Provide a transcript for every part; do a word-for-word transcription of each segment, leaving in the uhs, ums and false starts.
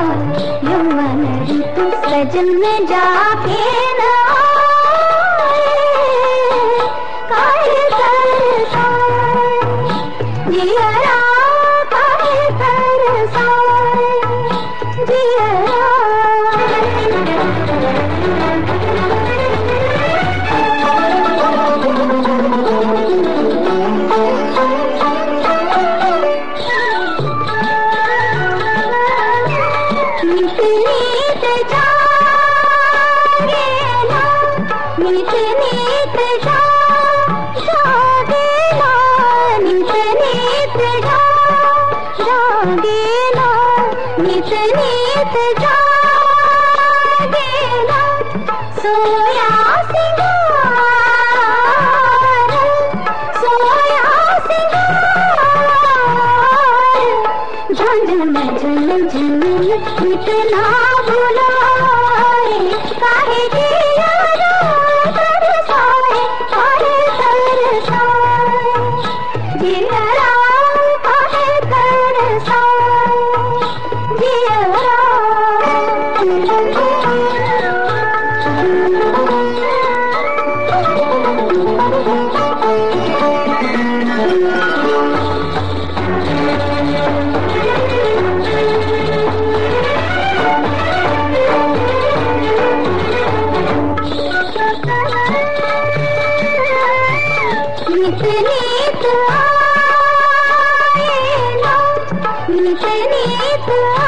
यौवन ऋतु सजन में जाके न आए, काहे तरसाए जियरा, काहे तरसाए जियरा। नित नित जागेला, नित नित जागेला, नित नित जागेला, नित नित जागेला। सोया सिंगार, सोया सिंगार, झंझन झन झन इतना बुलाए, काहे जियरा तरसाए, काहे तरसाए जियरा, काहे तरसाए जियरा। नित नित आएला, नित नित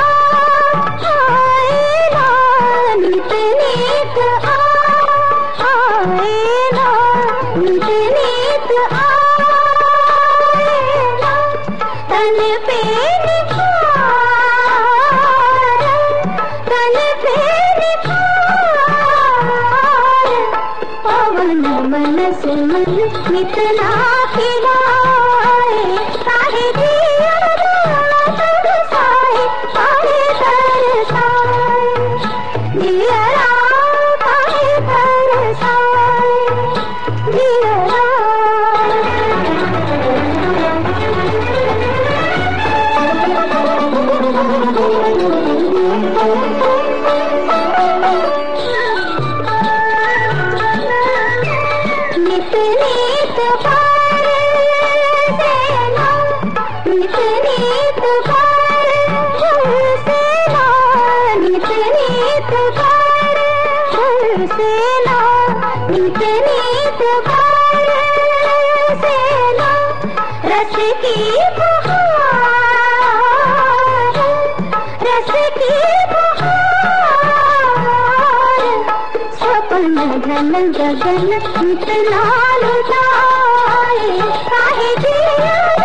आएला, नित नित आएला, नित नित आएला। तन पे निखार, तन पे निखार, पवन मन से मन इतना खिलाए, काहे जियरा तरसाए, काहे तरसाए जियरा, काहे तरसाए जियरा। नित नित बरसेला, नित नित बरसेला, नित नित बरसेला, नित नित बरसेला। रस की बहार, रस की बहार, स्वप्न घन गगन इतना लुटाए, काहे जियरा